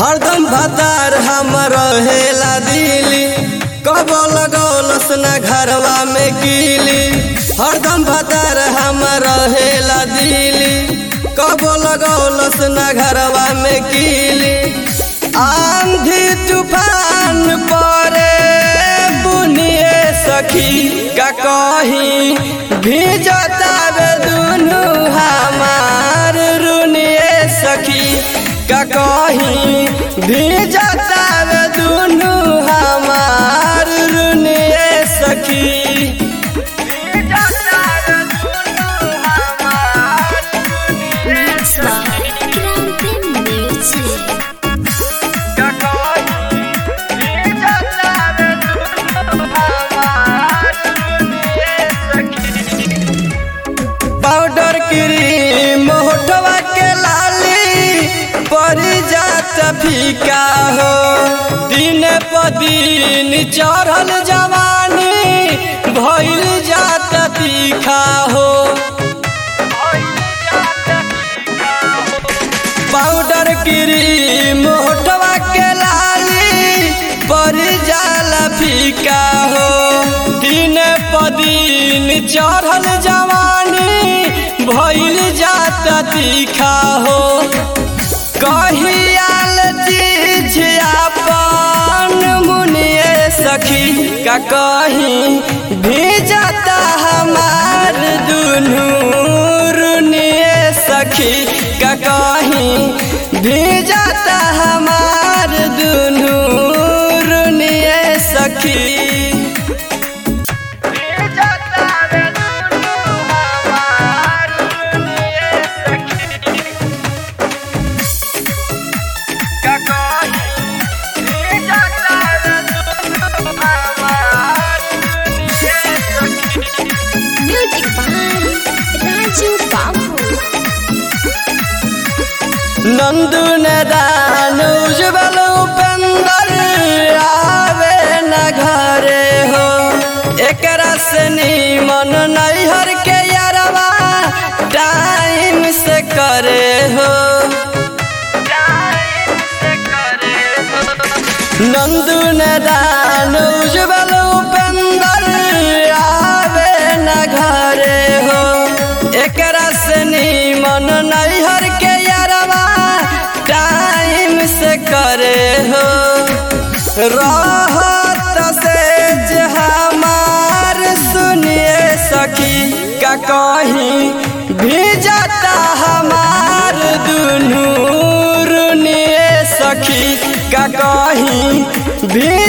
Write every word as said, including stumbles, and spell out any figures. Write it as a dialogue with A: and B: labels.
A: हरदम भतार हम रहेला दिली, कबो लगौलस न घरवा में कीली। हरदम भतार हम रहेला दिली, कबो लगौलस न घरवा में कीली। आंधी तूफान परे बुनिए सखी का कहीं भीजता वे दुनू हमार रुनिए सखी का कहीं भीजता वे दुनू हमार रुनिए सखी। पाउडर क्रीम होठवा के लाली परी जात फीका हो, दिन प दिन चढ़ल जवानी भइल जात तीखा हो। पाउडर क्रीम होठवा के लाली परी जाला फीका हो, दिन प दिन चढ़ल जवानी भइल जात तीखा हो। कहियाल चीज अपन मुनिए सखी का कहीं भीजता हमार दुनू रुनिए सखी का कहीं भीजता हमार दुनू रुनिए सखी। नंदू ने दान उज्जवल उपेंद्र आवे न घरे हो, एकरा से नीमन नैहर के यारवा टाइम से करे हो। नंदू ने दान उज्जवल उपेंद्र आवे न घरे हो, एकरा से नीमन नैहर के टाइम से करे हो। रहत से हमार सुनिए सखी का कहीं भीजता हमार दुनू रुनिए सखी का कहीं भी